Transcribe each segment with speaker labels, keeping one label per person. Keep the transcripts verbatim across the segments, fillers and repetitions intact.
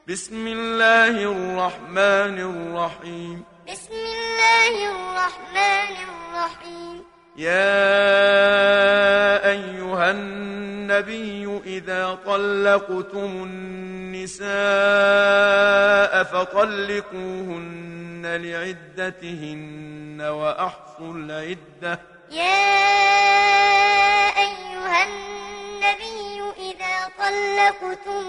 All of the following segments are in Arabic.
Speaker 1: بسم الله الرحمن الرحيم
Speaker 2: بسم الله الرحمن الرحيم
Speaker 1: يا أيها النبي إذا طلقتم النساء فطلقوهن لعدتهن وأحصوا العدة
Speaker 2: يا أيها النبي إذا طلقتم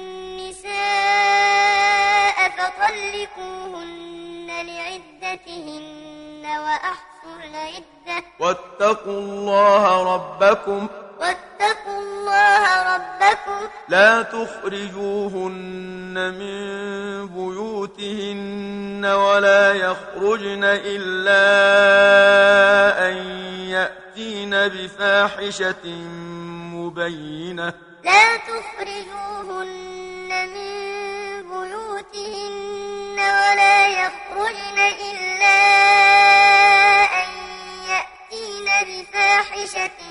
Speaker 2: النساء فطلقوهن لعدتهن وأحصوا العدة
Speaker 1: واتقوا الله ربكم
Speaker 2: واتقوا الله ربكم
Speaker 1: لا تخرجوهن من بيوتهن ولا يخرجن إلا أن يأتين بفاحشة مبينة
Speaker 2: لا تخرجوهن من بيوتهن ولا يخرجن إلا أن يأتين بفاحشة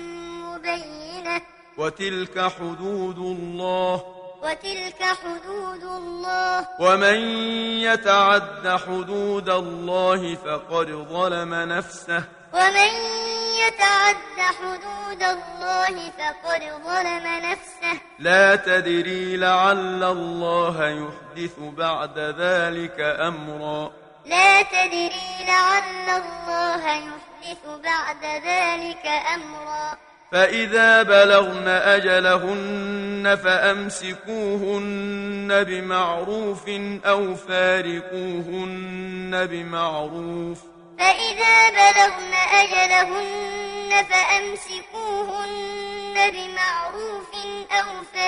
Speaker 2: مبينة
Speaker 1: وتلك حدود الله
Speaker 2: وتلك حدود الله
Speaker 1: ومن يتعد حدود الله فقد ظلم نفسه
Speaker 2: ومن يتعد حدود الله فقد ظلم نفسه
Speaker 1: لا تدري لعل الله يحدث بعد ذلك أمرا
Speaker 2: لا تدري لعل الله يحدث بعد ذلك أمرا
Speaker 1: فإذا بلغن أجلهن فأمسكوهن بمعروف أو فارقوهن بمعروف
Speaker 2: فإذا بلغن أجلهن فأمسكوهن بمعروف أو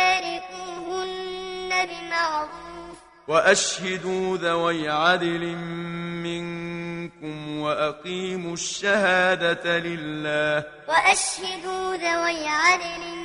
Speaker 2: فارقوهن بمعروف
Speaker 1: وأشهدوا ذوي عدل منكم وأقيموا الشهادة لله
Speaker 2: وأشهدوا ذوي عدل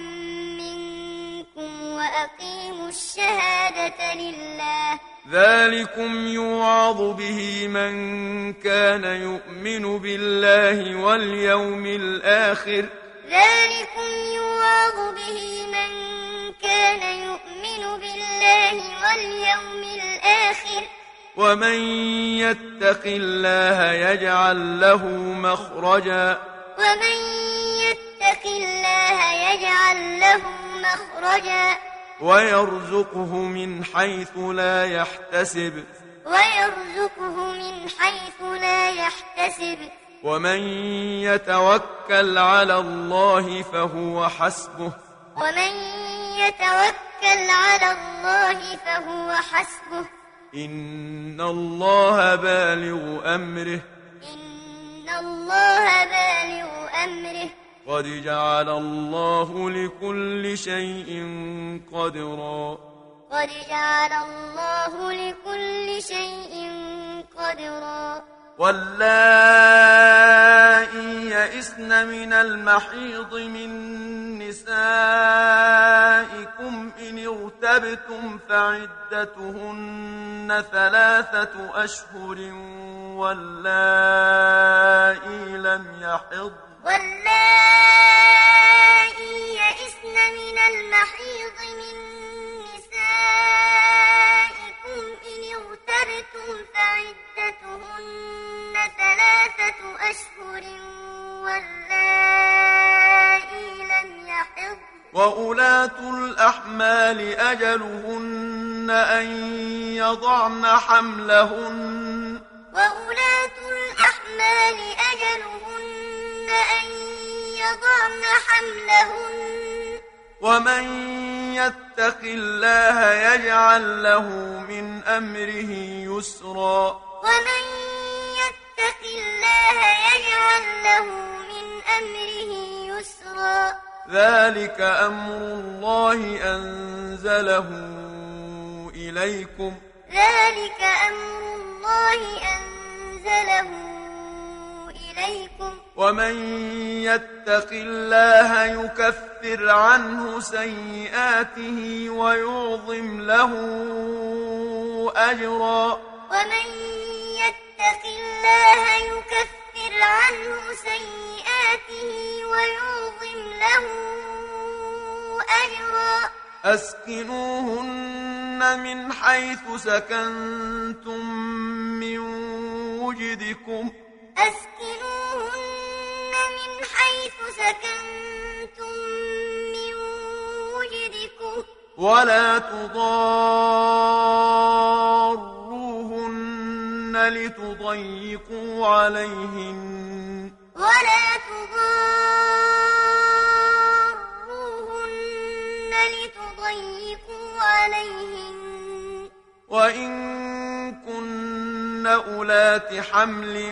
Speaker 2: منكم وأقيموا الشهادة لله
Speaker 1: ذلكم يوعظ به من كان يؤمن بالله واليوم الآخر
Speaker 2: ذلكم يوعظ به من كان يؤمن بالله واليوم الآخر
Speaker 1: ومن يتق الله يجعل له مخرجا
Speaker 2: ومن يتق الله يجعل له مخرجا
Speaker 1: ويرزقه من حيث لا يحتسب
Speaker 2: ويرزقه من حيث لا يحتسب
Speaker 1: ومن يتوكل على الله فهو حسبه
Speaker 2: ومن يتوكل على الله فهو حسبه
Speaker 1: إن الله بالغ أمره
Speaker 2: إن الله بالغ أمره
Speaker 1: قد جعل الله لكل شيء قدرا
Speaker 2: قد جعل الله لكل شيء قدرا
Speaker 1: واللائي يئسن من المحيض من نسائكم إن ارتبتم فعدتهن ثلاثة أشهر واللائي لم يحضن
Speaker 2: واللائي يئسن من المحيض من نسائكم إن ارتبتم فعدتهن ثلاثة أشهر واللائي لم يحضن
Speaker 1: وأولاة الأحمال أجلهن أن يضعن حملهن
Speaker 2: وأولاة الأحمال أجلهن أن يضعن حملهن
Speaker 1: ومن يتق الله يجعل له من أمره يسرا
Speaker 2: ومن يتق الله يجعل له من أمره يسرا
Speaker 1: ذلك أمر الله أنزله إليكم
Speaker 2: ذلك أمر الله أنزله إليكم
Speaker 1: ومن يتق الله يكفر عنه سيئاته ويعظم له أجرا
Speaker 2: ومن يتق الله يكفر عنه سيئاته ويعظم له أجرا
Speaker 1: أسكنوهن من حيث سكنتم من وجدكم
Speaker 2: أسكنوهن من حيث سكنتم من وجدكم
Speaker 1: ولا تضاروهن لتضيقوا عليهن
Speaker 2: ولا تضاروهن لتضيقوا عليهن
Speaker 1: وإن كن أولات حمل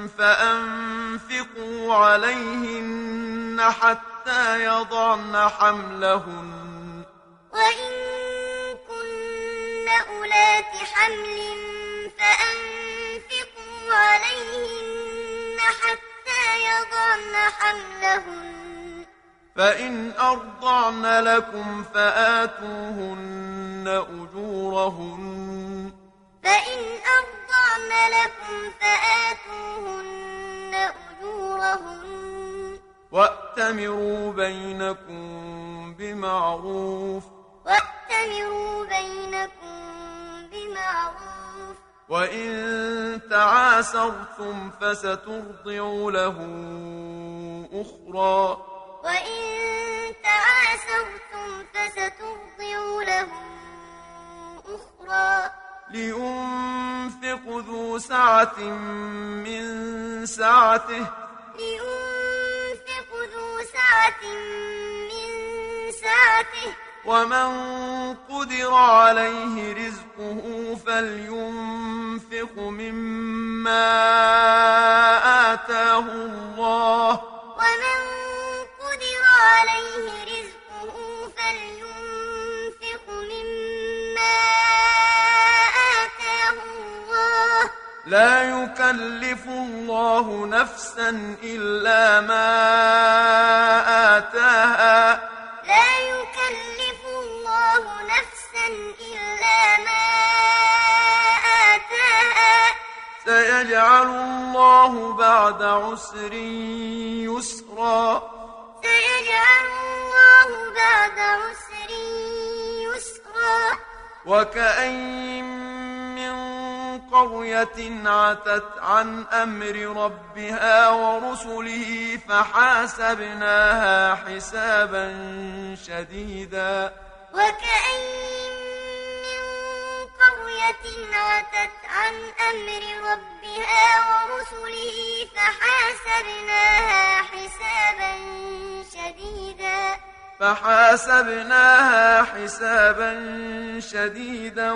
Speaker 1: فأنفقوا عليهن حتى يضعن حملهن
Speaker 2: وإن كن أولات حمل فأنفقوا عليهن حتى يضعن حملهن
Speaker 1: فإن أرضعن لكم فآتوهن أجورهن
Speaker 2: فإن أرضعن لكم فآتوهن أجورهن
Speaker 1: وأتمروا بينكم بمعروف
Speaker 2: وأتمروا بينكم بمعروف
Speaker 1: وإن تعاسرتم فسترضع له أخرى
Speaker 2: وإن تعاسرتم فسترضع له أخرى
Speaker 1: لينفق ذو سعة من سعته
Speaker 2: لينفق ذو سعة من سعته
Speaker 1: ومن قدر عليه رزقه فلينفق مما آتاه الله
Speaker 2: ومن قدر عليه رزقه فلينفق مما آتاه الله
Speaker 1: لا يكلف الله نفسا إلا ما آتاها
Speaker 2: لا يكلف الله نفسا إلا ما آتاها
Speaker 1: سيجعل الله بعد عسر يسرا
Speaker 2: سيجعل الله بعد عسر يسرا
Speaker 1: وكأين من قرية عتت عن أمر ربها ورسله فحاسبناها حسابا شديدا
Speaker 2: وكأين من قرية عتت عن أمر ربها ورسله فحاسبناها حسابا شديدا
Speaker 1: فحاسبناها حسابا شديدا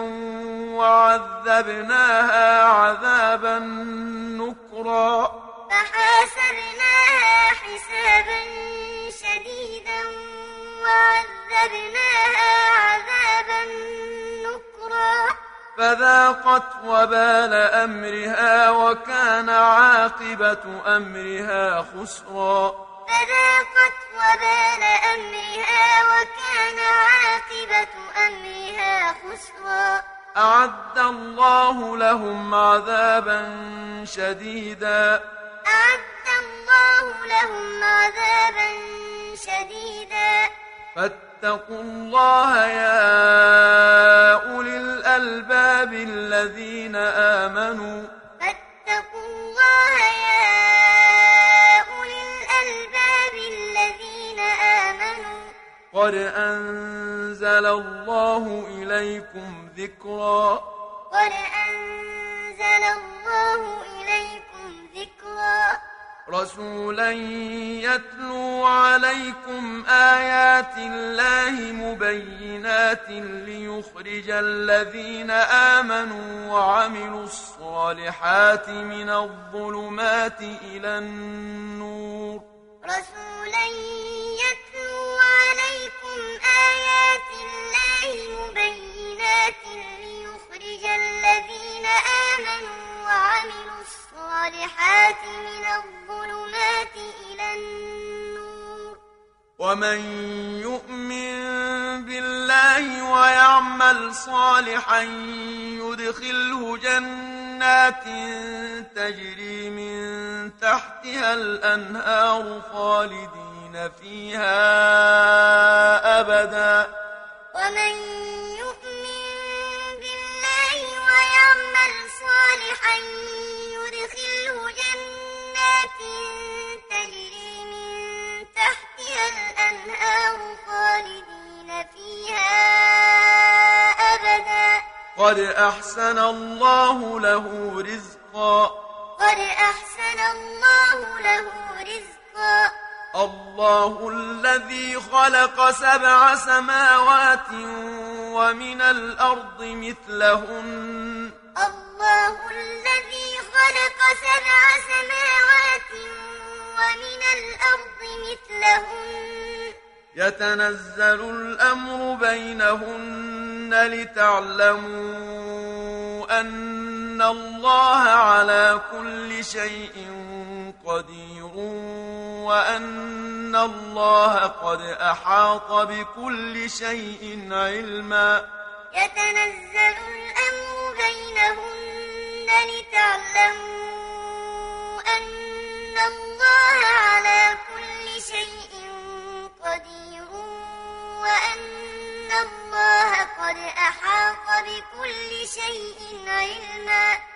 Speaker 1: وعذبناها عذابا نكرا
Speaker 2: فحاسبناها حسابا شديدا وعذبناها عذابا نكرا
Speaker 1: فذاقت وبال أمرها وكان عاقبة أمرها خسرا
Speaker 2: فذاقت وبال أمرها وكان عاقبة أمرها خسرا
Speaker 1: أعد الله لهم عذابا شديدا
Speaker 2: أعد الله لهم عذابا شديدا
Speaker 1: فاتقوا الله يا أولي الألباب الذين آمنوا
Speaker 2: فاتقوا الله يا أولي الألباب الذين آمنوا
Speaker 1: قد أنزل الله إليكم ذكرا
Speaker 2: قد أنزل الله إليكم ذكرا
Speaker 1: رسولا يتلو عليكم آيات الله مبينات ليخرج الذين آمنوا وعملوا الصالحات من الظلمات إلى النور
Speaker 2: رسولا يتلو عليكم آيات الله مبينات ليخرج الذين آمنوا وعملوا الصالحات من الظلمات إلى النور
Speaker 1: ومن يؤمن بالله ويعمل صالحا يدخله جنات تجري من تحتها الأنهار خالدين فيها أبدا
Speaker 2: ومن يؤمن بالله ويعمل صالحا يدخله جنات تجري من تحتها الأنهار خالدين فيها أبدا
Speaker 1: قد أحسن الله له رزقا
Speaker 2: قد أحسن الله له رزقا
Speaker 1: الله الذي خلق سبع سماوات ومن الأرض مثلهن
Speaker 2: الله الذي خلق سبع سماوات ومن الأرض مثلهن
Speaker 1: يتنزل الأمر بينهن لتعلموا أن الله على كل شيء قدير وأن الله قد أحاط بكل شيء علما
Speaker 2: يتنزل الأمر بينهن لتعلموا أن الله على كل شيء قدير وأن الله قد أحاط بكل شيء علما